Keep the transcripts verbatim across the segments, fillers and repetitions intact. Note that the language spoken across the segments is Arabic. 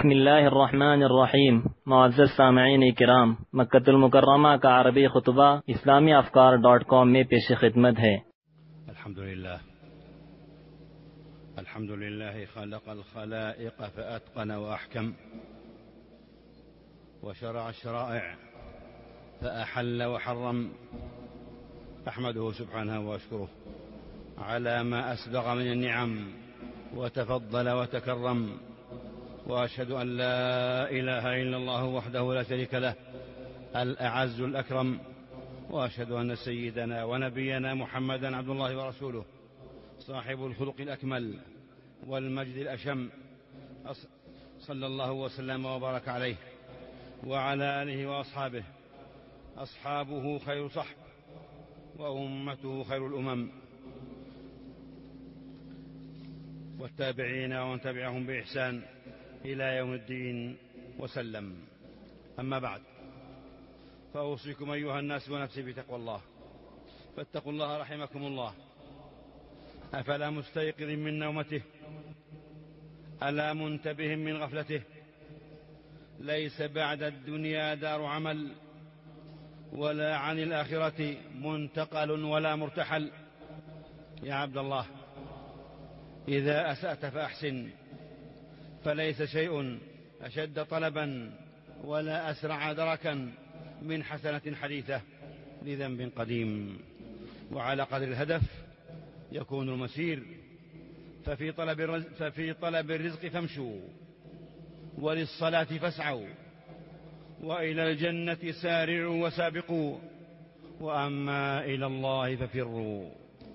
بسم الله الرحمن الرحیم. معزز سامعین کرام، مکۃ المکرمہ کا عربی خطبہ اسلامی افکار ڈاٹ کام میں پیش خدمت ہے۔ الحمد لله الحمد لله خلق الخلائق فأتقن وأحكم، وشرع الشرائع فأحل وحرم. أحمده سبحانه وأشكره على ما أسبغ من النعم وتفضل وتكرم، وأشهد أن لا إله إلا الله وحده لا شريك له الأعز الأكرم، وأشهد أن سيدنا ونبينا محمدا عبد الله ورسوله صاحب الخلق الأكمل والمجد الأشم، صلى الله وسلم وبارك عليه وعلى آله وأصحابه. أصحابه خير صحب وأمته خير الأمم، والتابعين ومن تبعهم بإحسان إلى يوم الدين وسلم. أما بعد، فأوصيكم أيها الناس ونفسي بتقوى الله، فاتقوا الله رحمكم الله. أفلا مستيقظ من نومته، ألا منتبه من غفلته؟ ليس بعد الدنيا دار عمل، ولا عن الآخرة منتقل ولا مرتحل. يا عبد الله، إذا أسأت فأحسن، فليس شيء أشد طلبا ولا أسرع دركا من حسنة حديثة لذنب قديم. وعلى قدر الهدف يكون المسير، ففي طلب الرزق, ففي طلب الرزق فامشوا، وللصلاة فاسعوا، وإلى الجنة سارعوا وسابقوا، وأما إلى الله ففروا.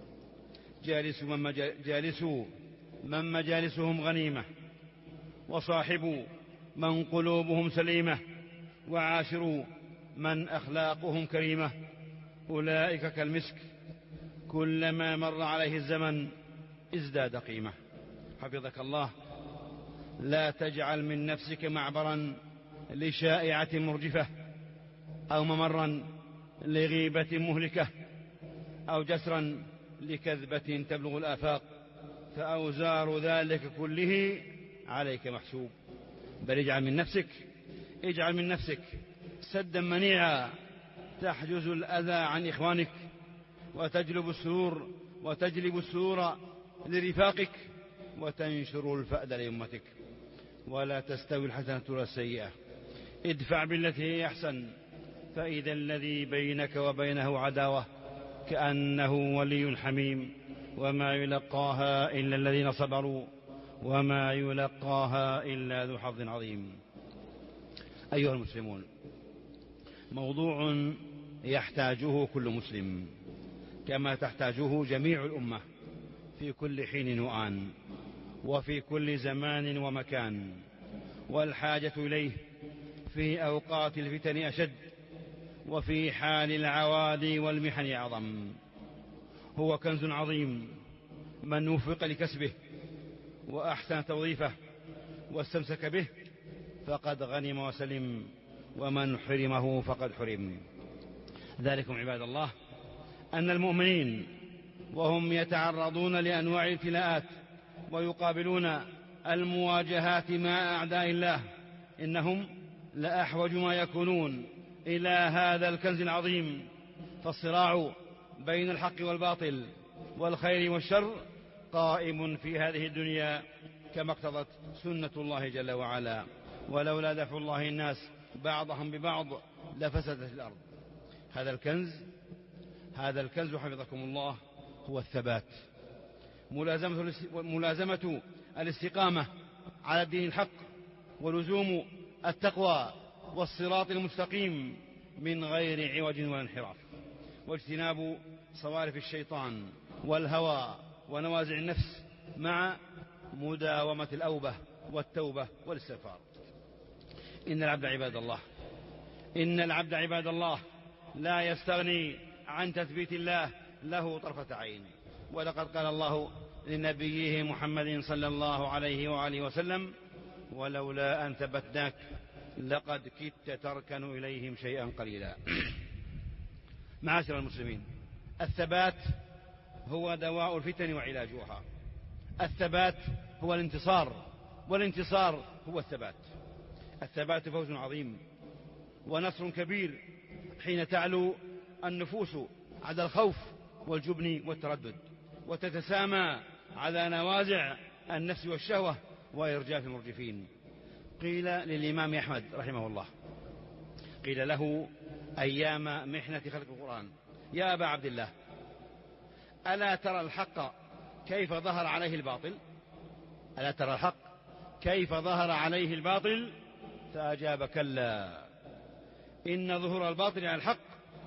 جالسوا من, جالسوا من مجالسهم غنيمة، وصاحبوا من قلوبهم سليمة، وعاشروا من أخلاقهم كريمة. أولئك كالمسك، كلما مر عليه الزمن ازداد قيمة. حفظك الله، لا تجعل من نفسك معبرا لشائعة مرجفة، أو ممرا لغيبة مهلكة، أو جسرا لكذبة تبلغ الآفاق، فأوزار ذلك كله عليك محسوب. بل اجعل من نفسك اجعل من نفسك سدا منيعا تحجز الأذى عن إخوانك، وتجلب السرور وتجلب السرور لرفاقك، وتنشر الفأد لأمتك. ولا تستوي الحسنة ولا السيئة، ادفع بالتي هي أحسن، فإذا الذي بينك وبينه عداوة كأنه ولي حميم. وما يلقاها إلا الذين صبروا، وما يلقاها إلا ذو حظ عظيم. أيها المسلمون، موضوع يحتاجه كل مسلم، كما تحتاجه جميع الأمة في كل حين وآن، وفي كل زمان ومكان، والحاجة إليه في أوقات الفتن أشد، وفي حال العوادي والمحن أعظم. هو كنز عظيم، من وفق لكسبه وأحسن توظيفه واستمسك به فقد غنم وسلم، ومن حرمه فقد حرم. ذلكم عباد الله أن المؤمنين وهم يتعرضون لأنواع الابتلاءات ويقابلون المواجهات مع أعداء الله، إنهم لأحوج ما يكونون إلى هذا الكنز العظيم. فالصراع بين الحق والباطل والخير والشر قائم في هذه الدنيا كما اقتضت سنة الله جل وعلا، ولولا دفع الله الناس بعضهم ببعض لفسدت الأرض. هذا الكنز هذا الكنز حفظكم الله هو الثبات، ملازمة, ملازمة الاستقامة على الدين الحق، ولزوم التقوى والصراط المستقيم من غير عوج ولا انحراف، واجتناب صوارف الشيطان والهوى ونوازع النفس، مع مداومة الأوبة والتوبة والاستغفار. إن العبد عباد الله إن العبد عباد الله لا يستغني عن تثبيت الله له طرفة عين. ولقد قال الله لنبيه محمد صلى الله عليه وآله وسلم: ولولا أن ثبتناك لقد كدت تركن إليهم شيئا قليلا. معاشر المسلمين، الثبات هو دواء الفتن وعلاجها. الثبات هو الانتصار، والانتصار هو الثبات. الثبات فوز عظيم ونصر كبير حين تعلو النفوس على الخوف والجبن والتردد، وتتسامى على نوازع النفس والشهوة وإرجاف المرجفين. قيل للإمام أحمد رحمه الله، قيل له أيام محنة خلق القرآن: يا أبا عبد الله، ألا ترى الحق كيف ظهر عليه الباطل؟ ألا ترى الحق كيف ظهر عليه الباطل؟ فأجاب: كلا، إن ظهور الباطل على الحق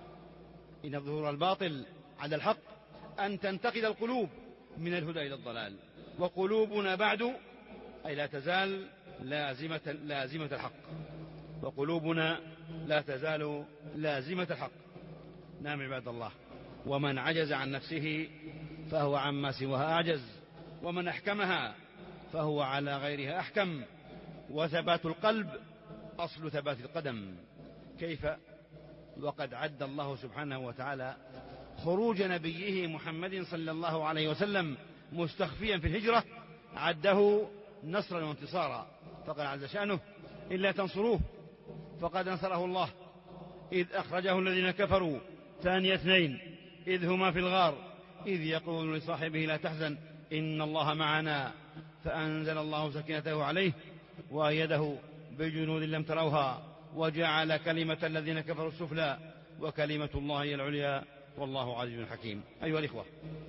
إن ظهور الباطل على الحق أن تنتقل القلوب من الهدى إلى الضلال، وقلوبنا بعد أي لا تزال لازمة, لازمة الحق وقلوبنا لا تزال لازمة الحق. نعم عباد الله، ومن عجز عن نفسه فهو عما سواها أعجز، ومن أحكمها فهو على غيرها أحكم. وثبات القلب أصل ثبات القدم. كيف وقد عد الله سبحانه وتعالى خروج نبيه محمد صلى الله عليه وسلم مستخفيا في الهجرة، عده نصرا وانتصارا، فقال عز شأنه: إلا تنصروه فقد نصره الله إذ أخرجه الذين كفروا ثاني اثنين إذ هما في الغار إذ يقول لصاحبه لا تحزن إن الله معنا فأنزل الله سكينته عليه وأيده بجنود لم تروها وجعل كلمة الذين كفروا السفلى وكلمة الله هي العليا والله عزيز حكيم. أيها الإخوة،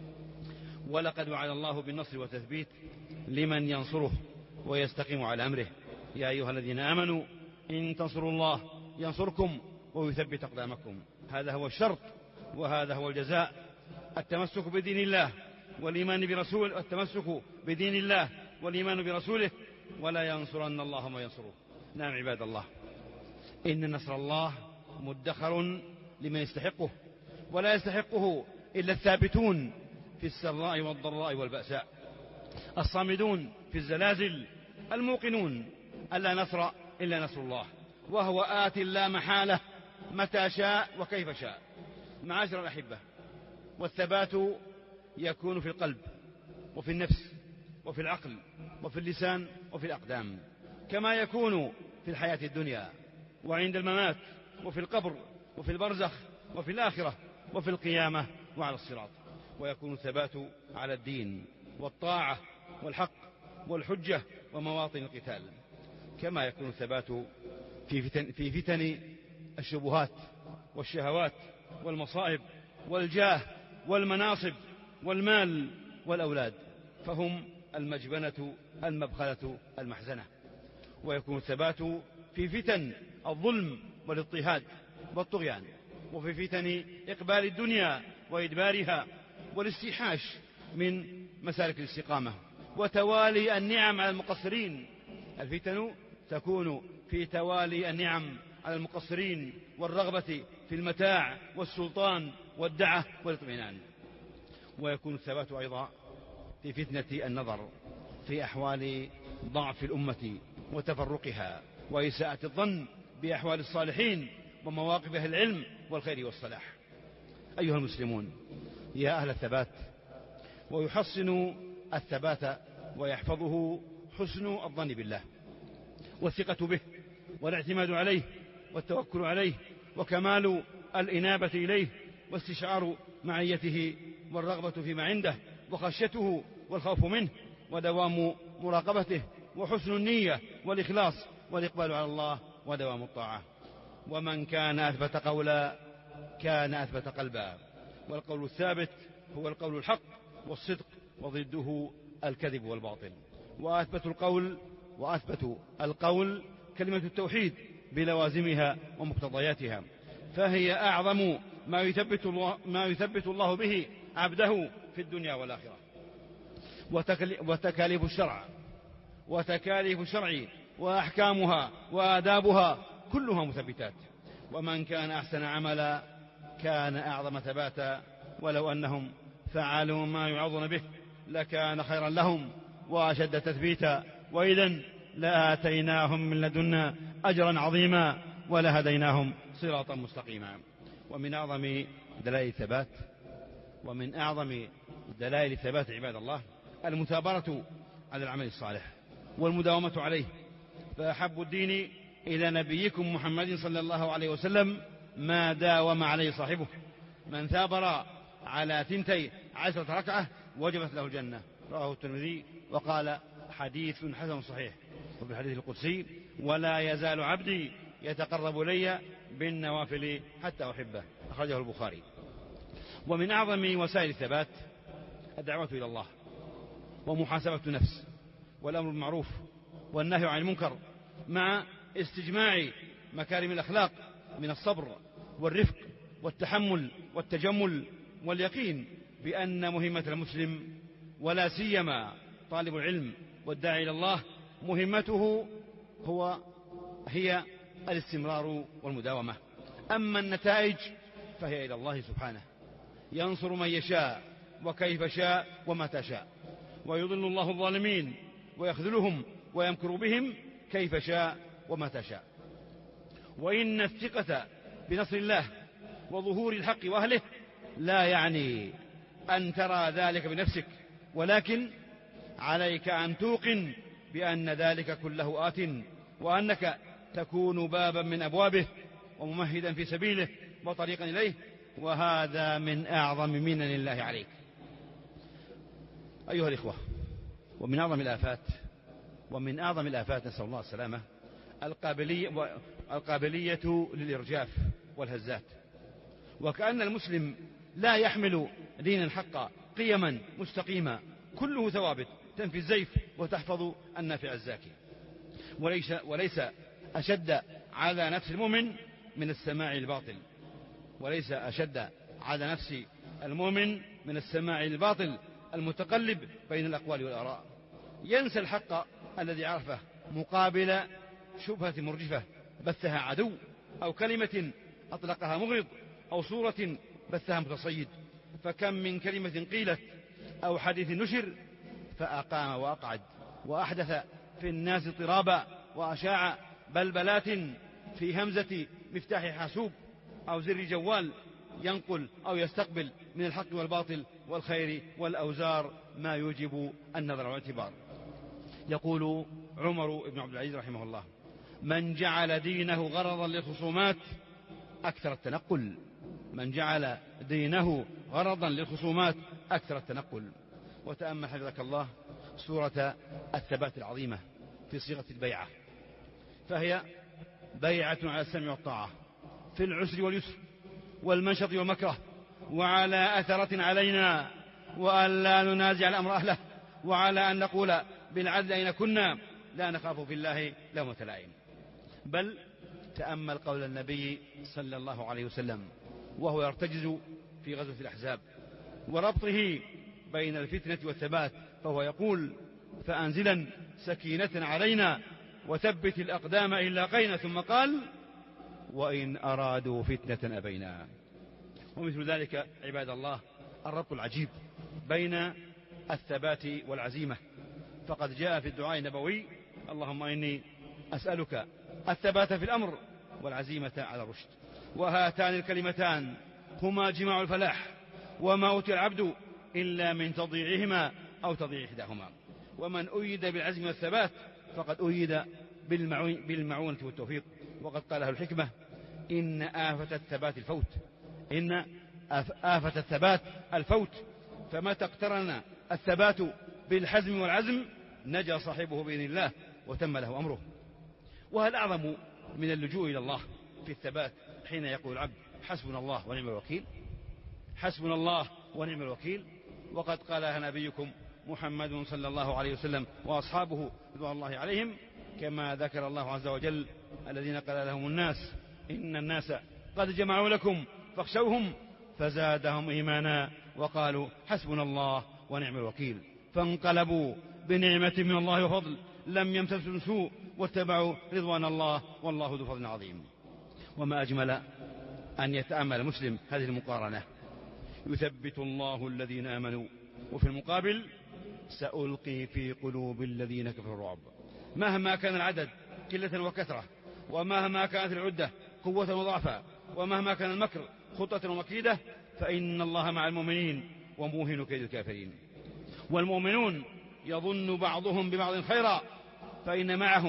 ولقد وعد الله بالنصر والتثبيت لمن ينصره ويستقيم على أمره. يا أيها الذين آمنوا إن تنصروا الله ينصركم ويثبت أقدامكم. هذا هو الشرط وهذا هو الجزاء: التمسك بدين الله والإيمان برسوله التمسك بدين الله والإيمان برسوله، ولا ينصرن الله ما ينصره. نعم عباد الله، إن نصر الله مدخر لمن يستحقه، ولا يستحقه إلا الثابتون في السراء والضراء والبأساء، الصامدون في الزلازل، الموقنون ألا نصر إلا نصر الله، وهو آت لا محالة متى شاء وكيف شاء. معاشر الأحبة، والثبات يكون في القلب وفي النفس وفي العقل وفي اللسان وفي الأقدام، كما يكون في الحياة الدنيا وعند الممات وفي القبر وفي البرزخ وفي الآخرة وفي القيامة وعلى الصراط. ويكون الثبات على الدين والطاعة والحق والحجة ومواطن القتال، كما يكون الثبات في فتن, في فتن الشبهات والشهوات والمصائب والجاه والمناصب والمال والأولاد، فهم المجبنة المبخلة المحزنة. ويكون الثبات في فتن الظلم والاضطهاد والطغيان، وفي فتن إقبال الدنيا وإدبارها والاستيحاش من مسالك الاستقامة وتوالي النعم على المقصرين. الفتن تكون في توالي النعم على المقصرين والرغبة في المتاع والسلطان والدعة والاطمئنان. ويكون الثبات أيضا في فتنة النظر في أحوال ضعف الأمة وتفرقها وإساءة الظن بأحوال الصالحين ومواقف أهل العلم والخير والصلاح. أيها المسلمون، يا أهل الثبات، ويحصن الثبات ويحفظه حسن الظن بالله والثقة به والاعتماد عليه والتوكل عليه وكمال الإنابة إليه واستشعار معيته والرغبة فيما عنده وخشيته والخوف منه ودوام مراقبته وحسن النية والإخلاص والإقبال على الله ودوام الطاعة. ومن كان أثبت قولا كان أثبت قلبا، والقول الثابت هو القول الحق والصدق وضده الكذب والباطل. وأثبت القول وأثبت القول كلمة التوحيد بلوازمها ومقتضياتها، فهي أعظم ما يثبت الله, ما يثبت الله به عبده في الدنيا والآخرة. وتكاليف الشرع وتكاليف الشرع وأحكامها وآدابها كلها مثبتات. ومن كان أحسن عملا كان أعظم ثباتا، ولو أنهم فعلوا ما يعظون به لكان خيرا لهم وأشد تثبيتا، وإذن لآتيناهم من لدنا أجرا عظيما ولهديناهم صراطا مستقيما. ومن أعظم دلائل الثبات ومن أعظم دلائل الثبات عباد الله المثابرة على العمل الصالح والمداومة عليه فأحب الدين إلى نبيكم محمد صلى الله عليه وسلم ما داوم عليه صاحبه. من ثابر على ثنتي عشرة ركعة وجبت له الجنة. رواه الترمذي وقال حديث حسن صحيح. وفي الحديث القدسي ولا يزال عبدي يتقرب إلي بالنوافل حتى أحبه. أخرجه البخاري. ومن أعظم وسائل الثبات الدعوة إلى الله ومحاسبة النفس والأمر بالمعروف والنهي عن المنكر مع استجماع مكارم الأخلاق من الصبر والرفق والتحمل والتجمل واليقين بأن مهمة المسلم ولا سيما طالب العلم والداعي إلى الله مهمته هو هي الاستمرار والمداومة. أما النتائج فهي إلى الله سبحانه، ينصر من يشاء وكيف شاء ومتى شاء، ويضل الله الظالمين ويخذلهم ويمكر بهم كيف شاء ومتى شاء. وإن الثقة بنصر الله وظهور الحق وأهله لا يعني أن ترى ذلك بنفسك، ولكن عليك أن توقن بأن ذلك كله آت، وأنك تكون بابا من أبوابه وممهدا في سبيله وطريقا إليه، وهذا من أعظم منن الله عليك. أيها الإخوة، ومن أعظم الآفات ومن أعظم الآفات نسأل الله السلامة القابلية, القابلية للإرجاف والهزات، وكأن المسلم لا يحمل دين الحق قيما مستقيمة كله ثوابت تنفي الزيف وتحفظ النافع الزاكي. وليس, وليس أشد على نفس المؤمن من السماع الباطل وليس أشد على نفس المؤمن من السماع الباطل المتقلب بين الأقوال والآراء. ينسى الحق الذي عرفه مقابل شبهة مرجفة بثها عدو، أو كلمة أطلقها مغرض، أو صورة بثها متصيد. فكم من كلمة قيلت أو حديث نشر فأقام وأقعد وأحدث في الناس اضطرابا وأشاع بلبلات في همزة مفتاح حاسوب أو زر جوال ينقل أو يستقبل من الحق والباطل والخير والأوزار ما يوجب النظر والاعتبار. يقول عمر بن عبد العزيز رحمه الله: من جعل دينه غرضا للخصومات أكثر التنقل. من جعل دينه غرضا للخصومات أكثر التنقل. وتأمل حفظك الله سورة الثبات العظيمة في صيغة البيعة، فهي بيعة على السمع والطاعة في العسر واليسر والمنشط والمكره، وعلى أثرة علينا وأن لا ننازع الأمر أهله، وعلى أن نقول بالعدل أين كنا لا نخاف في الله لومة لائم. بل تأمل قول النبي صلى الله عليه وسلم وهو يرتجز في غزوة الأحزاب وربطه بين الفتنة والثبات، فهو يقول: فأنزلا سكينة علينا وثبت الأقدام إن لاقينا، ثم قال: وإن أرادوا فتنة أبينا. ومثل ذلك عباد الله الربط العجيب بين الثبات والعزيمة، فقد جاء في الدعاء النبوي: اللهم إني أسألك الثبات في الأمر والعزيمة على الرشد. وهاتان الكلمتان هما جماع الفلاح، وما أوتي العبد إلا من تضييعهما أو تضييع إحداهما. ومن أيد بالعزم والثبات فقد أيد بالمعونة والتوفيق. وقد قال أهل الحكمة: إن آفة الثبات الفوت إن آفة الثبات الفوت فمتى اقترن الثبات بالحزم والعزم نجا صاحبه بإذن الله وتم له أمره. وهل أعظم من اللجوء إلى الله في الثبات حين يقول العبد: حسبنا الله ونعم الوكيل؟ حسبنا الله ونعم الوكيل. وقد قالها نبيكم محمد صلى الله عليه وسلم وأصحابه رضوان الله عليهم، كما ذكر الله عز وجل: الذين قال لهم الناس إن الناس قد جمعوا لكم فاخشوهم فزادهم إيمانا وقالوا حسبنا الله ونعم الوكيل. فانقلبوا بنعمة من الله وفضل لم يمسسهم سوء واتبعوا رضوان الله والله ذو فضل عظيم. وما أجمل أن يتأمل المسلم هذه المقارنة: يثبت الله الذين آمنوا، وفي المقابل سألقي في قلوب الذين كفروا الرعب. مهما كان العدد قلة وكثرة، ومهما كانت العدة قوة وضعفا، ومهما كان المكر خطة ومكيدة، فإن الله مع المؤمنين وموهن كيد الكافرين. والمؤمنون يظن بعضهم ببعض خيرا، فإن معهم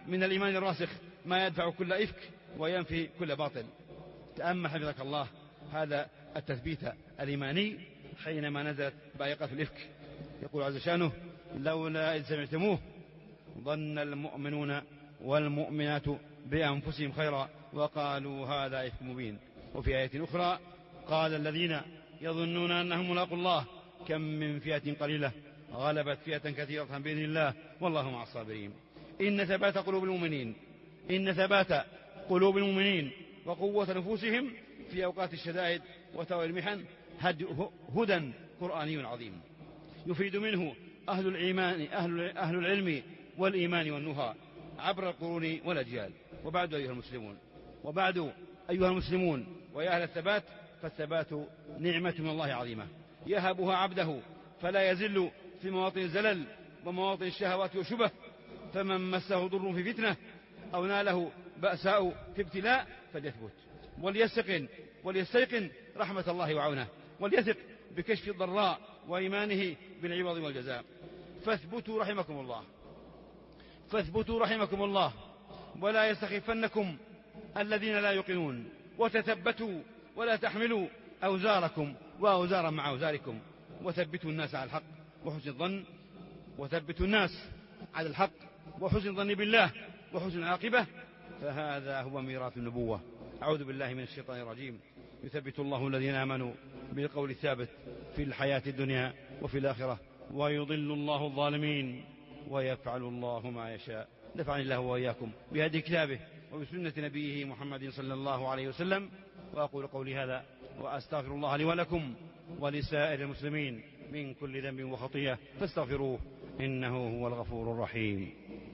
من الإيمان الراسخ ما يدفع كل إفك وينفي كل باطل. تأمل حفظك الله هذا التثبيت الإيماني حينما نزلت بائقة الإفك. يقول عز شانه: لولا إذ سمعتموه ظن المؤمنون والمؤمنات بأنفسهم خيرا وقالوا هذا إفك مبين. وفي آية أخرى: قال الذين يظنون أنهم ملاقوا الله كم من فئة قليلة غلبت فئة كثيرة بإذن الله والله مع الصابرين. إن ثبات قلوب المؤمنين إن ثبات قلوب المؤمنين وقوة نفوسهم في أوقات الشدائد وتوى المحن هدى قرآني عظيم يفيد منه أهل الإيمان أهل, أهل العلم والإيمان والنهى عبر القرون والأجيال. وبعد أيها المسلمون وبعد أيها المسلمون ويا أهل الثبات، فالثبات نعمة من الله عظيمة يهبها عبده فلا يزل في مواطن الزلل ومواطن الشهوات والشبه. فمن مسه ضر في فتنة أو ناله بأساء في ابتلاء فليثبت وليستقن وليستيقن رحمة الله وعونه وليثق بكشف الضراء وإيمانه بالعوض والجزاء. فاثبتوا رحمكم الله فاثبتوا رحمكم الله ولا يستخفنكم الذين لا يوقنون، وتثبتوا ولا تحملوا أوزاركم وأوزارا مع أوزاركم، وثبتوا الناس على الحق وحسن الظن وثبتوا الناس على الحق وحسن الظن بالله وحسن العاقبة، فهذا هو ميراث النبوة. أعوذ بالله من الشيطان الرجيم. يثبت الله الذين آمنوا بالقول الثابت في الحياة الدنيا وفي الآخرة ويضل الله الظالمين ويفعل الله ما يشاء. نفعني الله وإياكم بهدي كتابه وبسنة نبيه محمد صلى الله عليه وسلم. وأقول قولي هذا وأستغفر الله لي ولكم ولسائر المسلمين من كل ذنب وخطيئة فاستغفروه إنه هو الغفور الرحيم.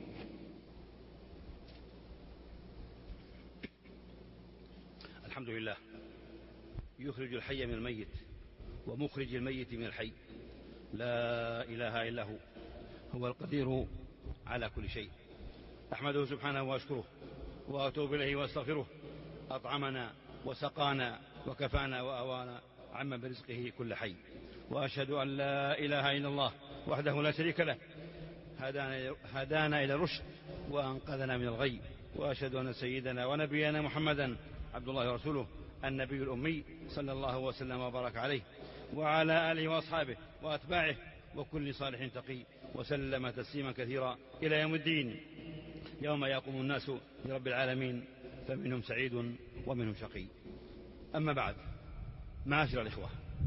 الحمد لله يخرج الحي من الميت ومخرج الميت من الحي، لا إله إلا هو هو القدير على كل شيء. أحمده سبحانه وأشكره وأتوب إليه وأستغفره. أطعمنا وسقانا وكفانا وأوانا عما برزقه كل حي. وأشهد أن لا إله إلا الله وحده لا شريك له هدانا, هدانا إلى الرشد وأنقذنا من الغي. وأشهد أن سيدنا ونبينا محمدا عبد الله ورسوله النبي الأمي صلى الله وسلم وبارك عليه وعلى آله وأصحابه وأتباعه وكل صالح تقي وسلم تسليما كثيرا إلى يوم الدين، يوم يقوم الناس لرب العالمين فمنهم سعيد ومنهم شقي. أما بعد، معاشر الإخوة،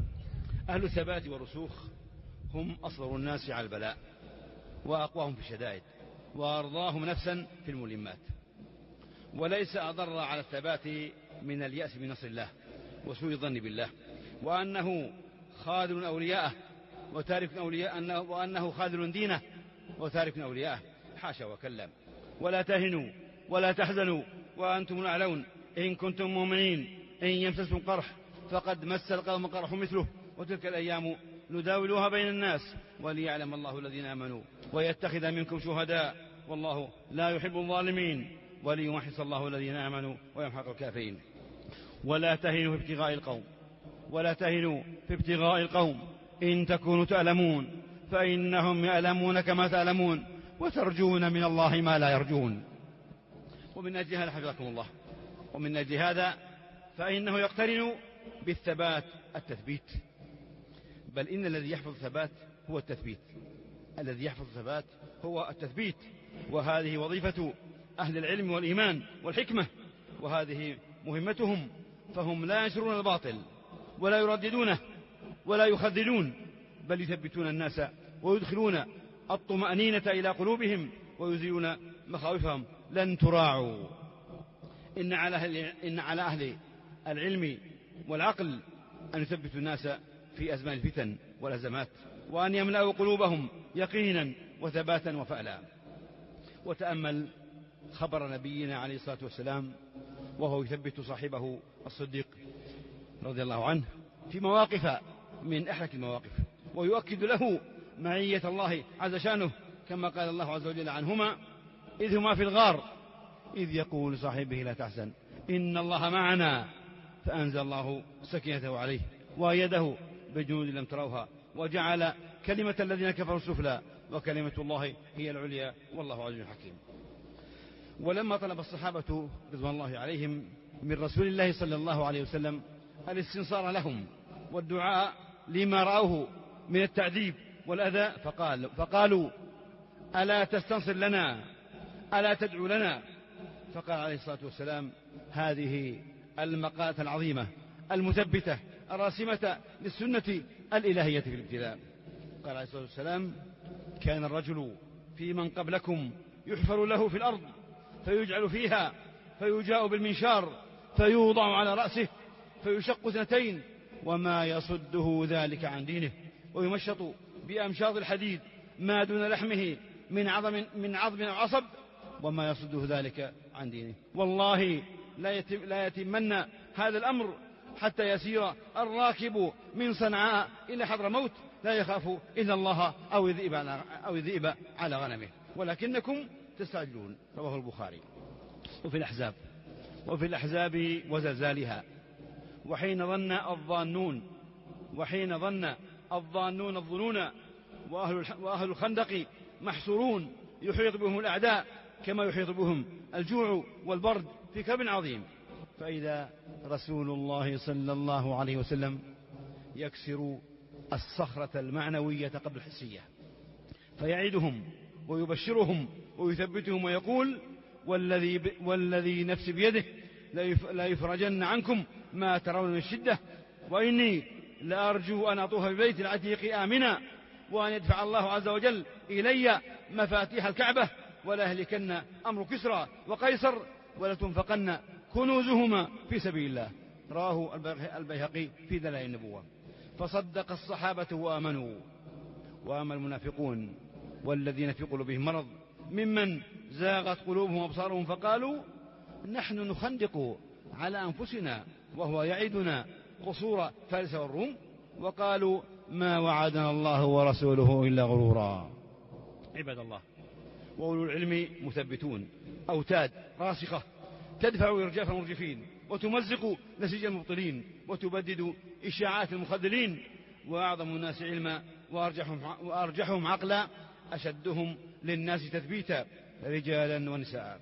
أهل الثبات والرسوخ هم أصبر الناس على البلاء وأقواهم في الشدائد وأرضاهم نفسا في الملمات، وليس أضر على الثبات من اليأس من نصر الله وسوء الظن بالله، وأنه خاذل أولياءه وتارك أولياءه وأنه خاذل دينه وتارك أولياءه. حاشا وكلا. ولا تهنوا ولا تحزنوا وأنتم الأعلون إن كنتم مؤمنين. إن يمسسكم قرح فقد مس القوم قرح مثله وتلك الأيام نداولوها بين الناس وليعلم الله الذين آمنوا ويتخذ منكم شهداء والله لا يحب الظالمين وليمحص الله الذين آمنوا ويمحق الكافرين. ولا تهنوا في ابتغاء القوم ولا تهنوا في ابتغاء القوم إن تكونوا تألمون فإنهم يألمون كما تألمون وترجون من الله ما لا يرجون. ومن أجل هذا حفظكم الله ومن أجل هذا فإنه يقترن بالثبات التثبيت، بل إن الذي يحفظ الثبات هو التثبيت الذي يحفظ الثبات هو التثبيت وهذه وظيفة أهل العلم والإيمان والحكمة، وهذه مهمتهم، فهم لا ينشرون الباطل ولا يرددونه ولا يخذلون، بل يثبتون الناس ويدخلون الطمأنينة إلى قلوبهم ويزيلون مخاوفهم. لن تراعوا. إن على أهل, إن على أهل العلم والعقل أن يثبتوا الناس في أزمان الفتن والأزمات وأن يملأوا قلوبهم يقينا وثباتا وفعلا. وتأمل خبر نبينا عليه الصلاة والسلام وهو يثبت صاحبه الصديق رضي الله عنه في مواقف من أحرك المواقف ويؤكد له معية الله عز شانه، كما قال الله عز وجل عنهما: إذ هما في الغار إذ يقول لصاحبه لا تحزن إن الله معنا فأنزل الله سكينته عليه وأيده بجنود لم تروها وجعل كلمة الذين كفروا السفلى وكلمة الله هي العليا والله عزيز حكيم. ولما طلب الصحابة رضوان الله عليهم من رسول الله صلى الله عليه وسلم الاستنصار لهم والدعاء لما رأوه من التعذيب والأذى فقال فقالوا ألا تستنصر لنا ألا تدعو لنا؟ فقال عليه الصلاة والسلام هذه المقالة العظيمة المثبتة الراسمة للسنة الإلهية في الابتلاء. قال عليه الصلاة والسلام كان الرجل في من قبلكم يحفر له في الأرض فيجعل فيها فيجاء بالمنشار فيوضع على رأسه فيشق اثنتين وما يصده ذلك عن دينه ويمشط بأمشاط الحديد ما دون لحمه من عظم من عظم أو عصب وما يصده ذلك عن دينه. والله لا يتم لا يتمن هذا الأمر حتى يسير الراكب من صنعاء إلى حضرموت لا يخاف إلا الله أو الذئب على, أو الذئب على غنمه ولكنكم تستعجلون. رواه البخاري. وفي الأحزاب وفي الأحزاب وزلزالها وحين ظن الظانون وحين ظن الظانون الظنون وأهل, وأهل الخندق محصورون يحيط بهم الأعداء كما يحيط بهم الجوع والبرد في كرب عظيم فإذا رسول الله صلى الله عليه وسلم يكسر الصخرة المعنوية قبل الحسية فيعيدهم ويبشرهم ويثبتهم ويقول والذي, ب... والذي نفسي بيده لا يفرجن عنكم ما ترون من الشدة وإني لأرجو أن أطوف ببيت العتيق آمنا وأن يدفع الله عز وجل إلي مفاتيح الكعبة ولا يهلكن أمر كسرى وقيصر ولا تنفقن كنوزهما في سبيل الله. راه البيهقي في دلائل النبوة. فصدق الصحابة وآمنوا. وأما المنافقون والذين في قلوبهم مرض ممن زاغت قلوبهم وأبصارهم فقالوا نحن نخندق على أنفسنا وهو يعدنا قصور فارس والروم وقالوا ما وعدنا الله ورسوله إلا غرورا. عباد الله وأولو العلم مثبتون أوتاد راسخة تدفع إرجاف المرجفين وتمزق نسيج المبطلين وتبدد إشاعات المخذلين وأعظم الناس علما وأرجحهم, وأرجحهم عقلا أشدهم للناس تثبيتا رجالا ونساء.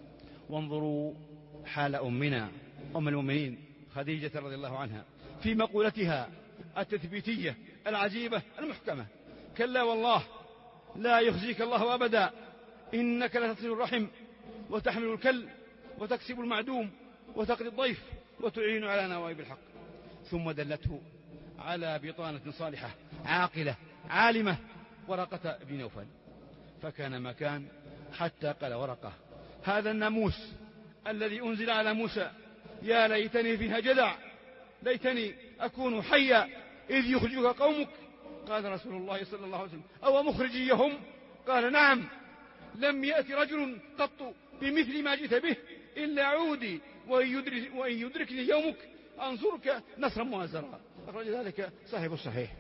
وانظروا حال أمنا أم المؤمنين خديجة رضي الله عنها في مقولتها التثبيتية العجيبة المحكمة كلا والله لا يخزيك الله أبدا إنك لتصل الرحم وتحمل الكل وتكسب المعدوم وتقضي الضيف وتعين على نوائب الحق. ثم دلته على بطانة صالحة عاقلة عالمة ورقة بن نوفل فكان ما كان حتى قال ورقة هذا الناموس الذي أنزل على موسى يا ليتني فيها جدع ليتني أكون حيا إذ يخرجك قومك. قال رسول الله صلى الله عليه وسلم أو مخرجيهم؟ قال نعم لم يأتي رجل قط بمثل ما جئت به إلا عودي وإن, يدرك وإن يدركني يومك أنصرك نصرا مؤزرا. أخرج ذلك صاحب الصحيح.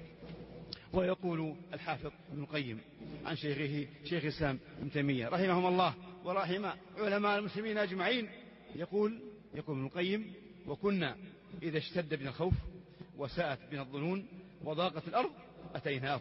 ويقول الحافظ ابن القيم عن شيخه شيخ الإسلام ابن تيمية رحمهم الله ورحم علماء المسلمين أجمعين يقول يقول ابن القيم وكنا إذا اشتد بنا الخوف وساءت بنا الظنون وضاقت الأرض أتيناه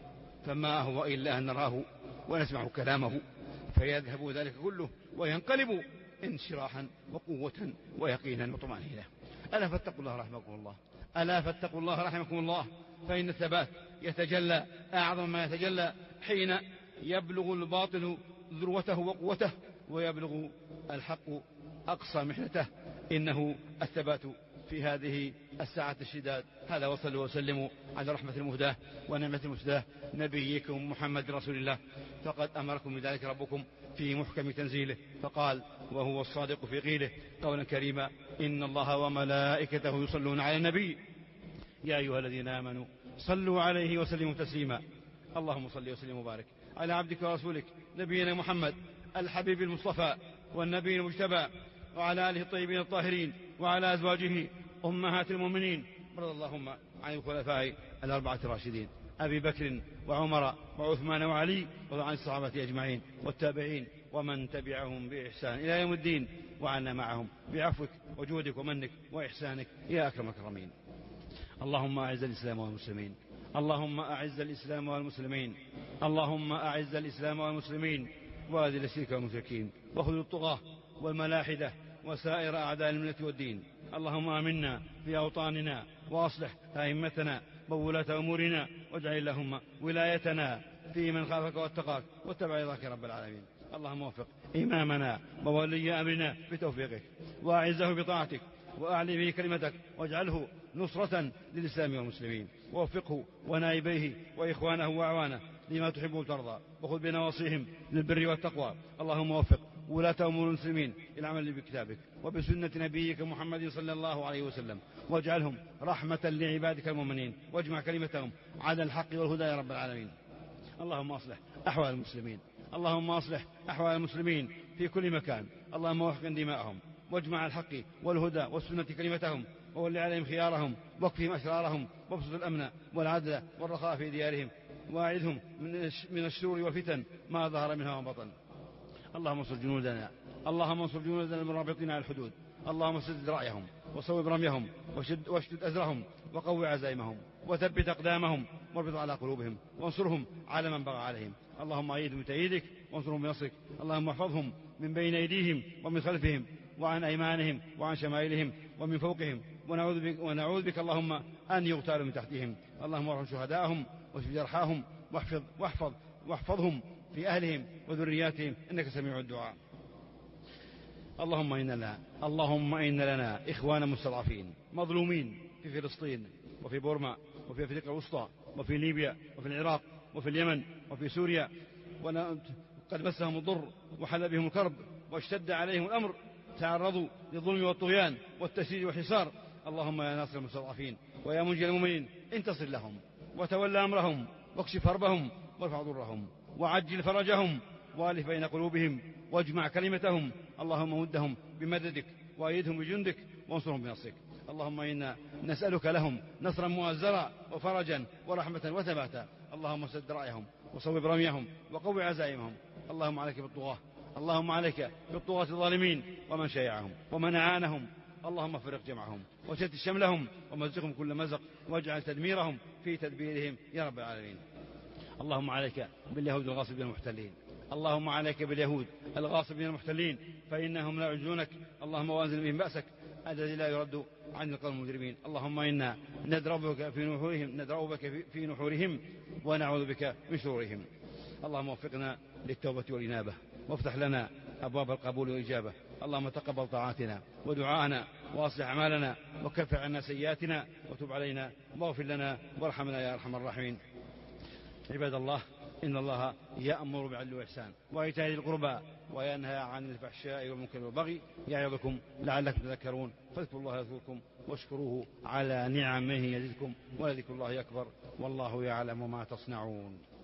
فما هو إلا أن نراه ونسمع كلامه فيذهب ذلك كله وينقلب انشراحا وقوة ويقينا وطمأنينة. ألا فاتقوا الله رحمكم الله ألا فاتقوا الله رحمكم الله فإن الثبات يتجلى أعظم ما يتجلى حين يبلغ الباطل ذروته وقوته ويبلغ الحق أقصى محنته. إنه الثبات في هذه الساعة الشداد. هذا وصلوا وسلموا على رحمة المهداة ونعمة المسداة نبيكم محمد رسول الله فقد أمركم بذلك ربكم في محكم تنزيله فقال وهو الصادق في قيله قولا كريما إن الله وملائكته يصلون على النبي يا أيها الذين آمنوا صلوا عليه وسلموا تسليما. اللهم صل وسلم وبارك على عبدك ورسولك نبينا محمد الحبيب المصطفى والنبي المجتبى وعلى آله الطيبين الطاهرين وعلى أزواجه أمهات المؤمنين. رضي اللهم عن الخلفاء الأربعة الراشدين أبي بكر وعمر وعثمان وعلي وعن الصحابة أجمعين والتابعين ومن تبعهم بإحسان إلى يوم الدين وعنا معهم بعفوك وجودك ومنك وإحسانك يا أكرم الأكرمين. اللهم أعز الإسلام والمسلمين اللهم أعز الإسلام والمسلمين اللهم أعز الإسلام والمسلمين وأذل الشرك والمشركين واخذل الطغاة والملاحدة وسائر أعداء الملة والدين. اللهم آمنا في أوطاننا وأصلح أئمتنا وولاة أمورنا، واجعل اللهم ولايتنا في من خافك واتقاك واتبع رضاك يا رب العالمين. اللهم وفق إمامنا وولي أمرنا بتوفيقك، وأعزه بطاعتك، وأعلي به كلمتك، واجعله نصرة للإسلام والمسلمين، ووفقه ونائبيه وإخوانه وأعوانه لما تحب وترضى، وخذ بنواصيهم للبر والتقوى. اللهم وفق ولاة أمور المسلمين إلى العمل بكتابك وبسنة نبيك محمد صلى الله عليه وسلم، واجعلهم رحمة لعبادك المؤمنين، واجمع كلمتهم على الحق والهدى يا رب العالمين. اللهم أصلح أحوال المسلمين، اللهم أصلح أحوال المسلمين في كل مكان. اللهم وفق دماءهم، واجمع الحق والهدى والسنة كلمتهم، وولي عليهم خيارهم، واكفهم أشرارهم، وابسط الأمن والعدل والرخاء في ديارهم، واعذهم من الشرور والفتن ما ظهر منها وبطن. اللهم انصر جنودنا، اللهم انصر جنودنا المرابطين على الحدود. اللهم سدد رأيهم وصوب رميهم وشد واشدد أزرهم وقوي عزائمهم وثبت أقدامهم واربط على قلوبهم، وانصرهم على من بغى عليهم. اللهم أيدهم بتأييدك وانصرهم بنصرك. اللهم احفظهم من بين أيديهم ومن خلفهم وعن أيمانهم وعن شمائلهم ومن فوقهم، ونعوذ بك, ونعوذ بك اللهم أن يغتالوا من تحتهم. اللهم ارحم شهداءهم واشف جرحاهم، واحفظ, واحفظ واحفظهم في أهلهم وذرياتهم، إنك سميع الدعاء. اللهم إن لنا اللهم إن لنا إخوانا مستضعفين مظلومين في فلسطين وفي بورما وفي أفريقيا الوسطى وفي ليبيا وفي العراق وفي اليمن وفي سوريا، وقد مسهم الضر وحل بهم الكرب واشتد عليهم الأمر، تعرضوا للظلم والطغيان والتشديد والحصار. اللهم يا ناصر المستضعفين ويا منجي المؤمنين انتصر لهم وتولى أمرهم، واكشف هربهم وارفع ضرهم وعجل فرجهم، والف بين قلوبهم واجمع كلمتهم. اللهم مدهم بمددك وأيدهم بجندك وانصرهم بنصرك. اللهم إنا نسألك لهم نصرا مؤزرا وفرجا ورحمة وثباتا. اللهم سد رأيهم وصوب رميهم وقوي عزائمهم. اللهم عليك بالطغاة، اللهم عليك بالطغاة الظالمين ومن شيعهم ومن أعانهم. اللهم فرق جمعهم وشتت شملهم ومزقهم كل مزق، واجعل تدميرهم في تدبيرهم يا رب العالمين. اللهم عليك باليهود الغاصبين المحتلين، اللهم عليك باليهود الغاصبين المحتلين، فإنهم لا يعجزونك. اللهم وانزل بهم بأسك الذي لا يرد عن القوم المجرمين. اللهم إنا ندربك في نحورهم ندربك في نحورهم ونعوذ بك من شرورهم. اللهم وفقنا للتوبة والإنابة، وافتح لنا أبواب القبول والإجابة. اللهم تقبل طاعاتنا ودعاءنا، وأصلح أعمالنا، وكفر عنا سيئاتنا، وتب علينا، واغفر لنا وارحمنا يا أرحم الراحمين. عباد الله، إن الله يأمر بالعدل والإحسان وإيتاء ذي القربى وينهى عن الفحشاء والمنكر والبغي يعظكم لعلكم تذكرون. فاذكروا الله يذكركم واشكروه على نعمه يزدكم، ولذكر الله أكبر، والله يعلم ما تصنعون.